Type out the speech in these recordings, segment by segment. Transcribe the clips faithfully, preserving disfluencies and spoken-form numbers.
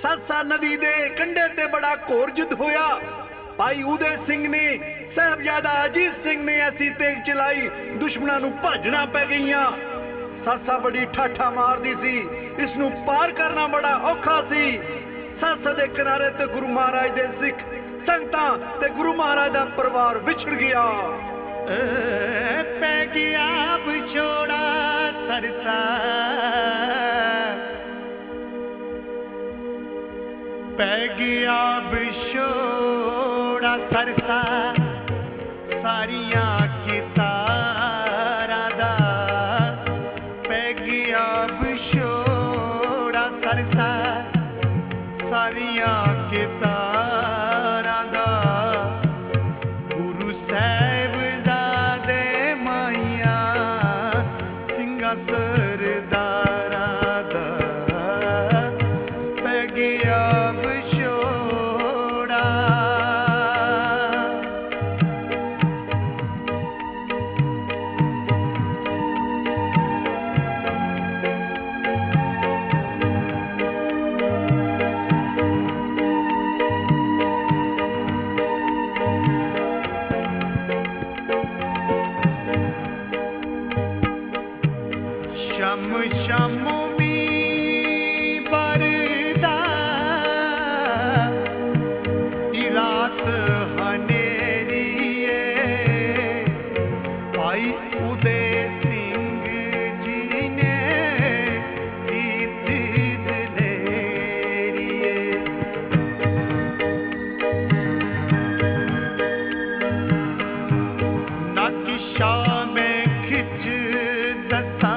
सरसा नदी दे कंढे ते बड़ा घोर युद्ध होया। भाई उदय सिंह ने साहबजादा अजीत सिंह ने ऐसी तेग चलाई, दुश्मनां नूं भजना पै गईयां। सरसा बड़ी ठाठा मारदी सी, इसनूं पार करना बड़ा औखा सी। सरसा दे किनारे ते गुरु महाराज दे सिख संगतां ते गुरु महाराज दा परिवार विछड़ गया। पै गया विछोड़ा सरसा, पै गया विछोड़ा सरसा, सारियां कितारां दा पै गया विछोड़ा सरसा, सारियां कितारां दा। गुरु साहिबजादे माइया सिंघां सरदारां दा पै गया विछोड़ा। शम शमो मी बरदा ई रात हनेरी है। भाई उदय सिंह जी ने कीती दलेरी है। नक्शा में खिच दसा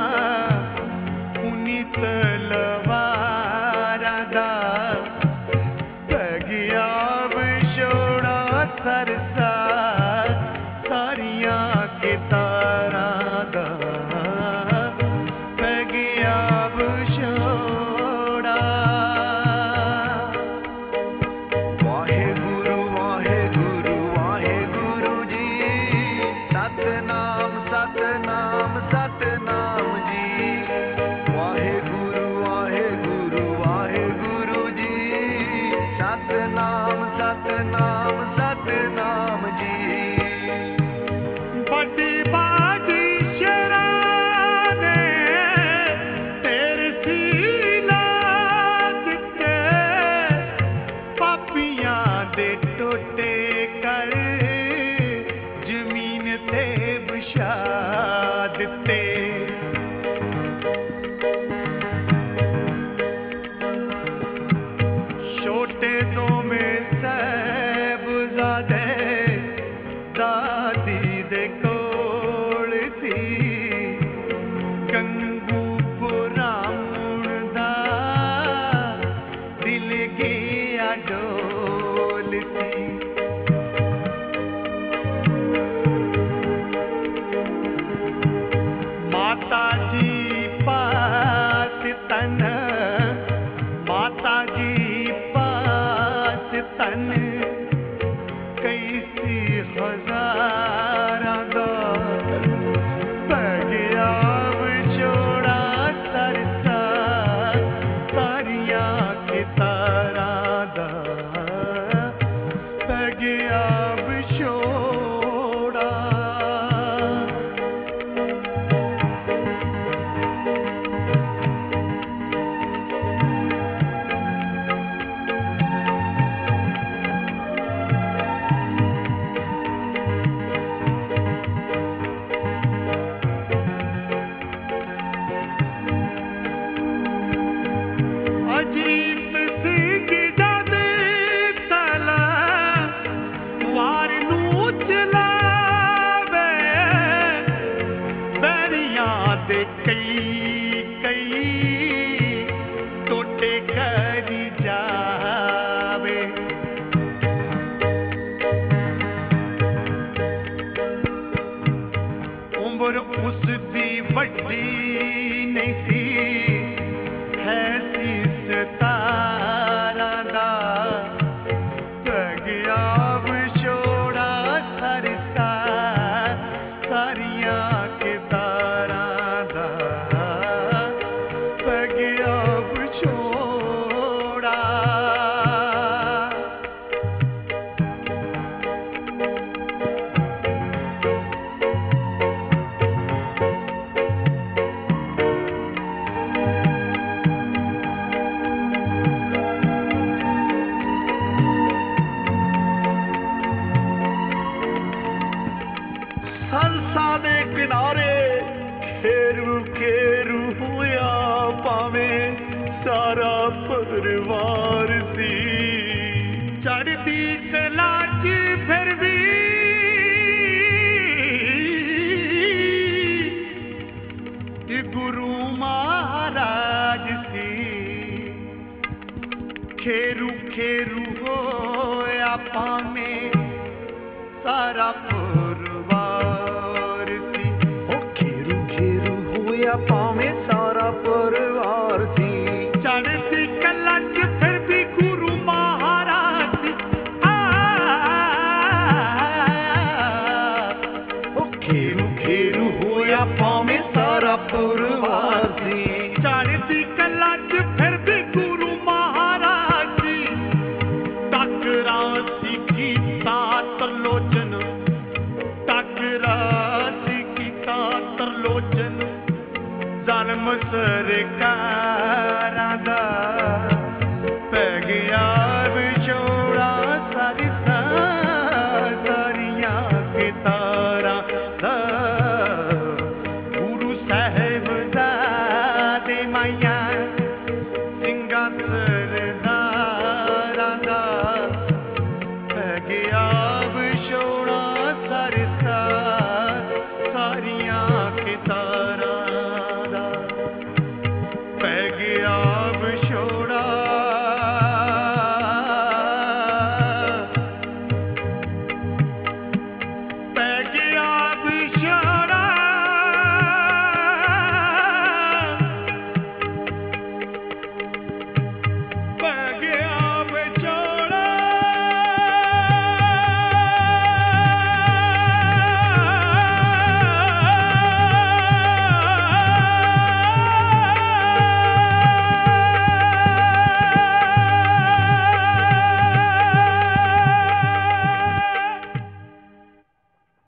तलवारां दा पै गया विछोड़ा सरसा, सारियां कितारां दा पै गया विछोड़ा। वाहेगुरु वाहेगुरु वाहेगुरु जी, सतनाम सतनाम सतनाम जी। वाहेगुरु वाहेगुरु वाहेगुरु जी, सतनाम सतनाम सतनाम जी। बड़ी बाजी शेरां ने तेरे सीना दिते, पापियां दे टोटे कर जमीन ते बिछा दिते। छोटे तो में साहिबजादे दादी दे कोल सी, गंगूपुरा मुड़दा दिल गया डोल सी। माता जी पास तन, माता जी पास तन कैसी हजारां दा पै गया विछोड़ा सरसा, सारियां कितारां दा पै गया विछोड़ा। अजीत सिंह जद तला वार नूं चलावे, बैरियां दे कई कई टोटे करी जावे। उम्र उसदी वड्डी नहीं सी, है सी सतारां दा पै गया विछोड़ा सरसा, सारियां कितारां दा पै गया विछोड़ा। ਪਰਵਾਰ ਸੀ ਚੜ੍ਹਦੀ ਕਲਾ 'ਚ ਫਿਰ ਵੀ ਕਿ ਗੁਰੂ ਮਹਾਰਾਜ ਸੀ ਖੇਰੂ ਖੇਰੂ ਹੋਇਆ ਭਾਵੇਂ ਸਾਰਾ ਪਰਿਵਾਰ ਸੀ ਉਹ ਖੇਰੂ ਖੇਰੂ ਹੋਇਆ ਭਾਵੇਂ ਸਾਰਾ ਪਰਿਵਾਰ ਸੀ ਚੜ੍ਹਦੀ ਕਲਾ 'ਚ ਫਿਰ ਵੀ ਗੁਰੂ ਮਹਾਰਾਜ ਸੀ ਆ ਉਹ ਖੇਰੂ ਖੇਰੂ ਹੋਇਆ ਭਾਵੇਂ ਸਾਰਾ ਪਰਿਵਾਰ ਸੀ ਚੜ੍ਹਦੀ ਕਲਾ 'ਚ ਫਿਰ ਵੀ ਗੁਰੂ ਮਹਾਰਾਜ ਸੀ ਟਕਰਾ ਸੀ ਕੀਤਾ ਤਰਲੋਚਨ ਟਕਰਾ ਸੀ ਕੀਤਾ ਤਰਲੋਚਨ ਜ਼ਾਲਮ ਸਰਕਾਰਾਂ ਦਾ ਪੈ ਗਿਆ ਵਿਛੋੜਾ ਸਾਰੀ ਸਾਰੀਆਂ ਕਿਤਾਰਾਂ ਦਾ ਗੁਰੂ ਸਾਹਿਬ ਦਾ ਦੇ ਮਾਇਆ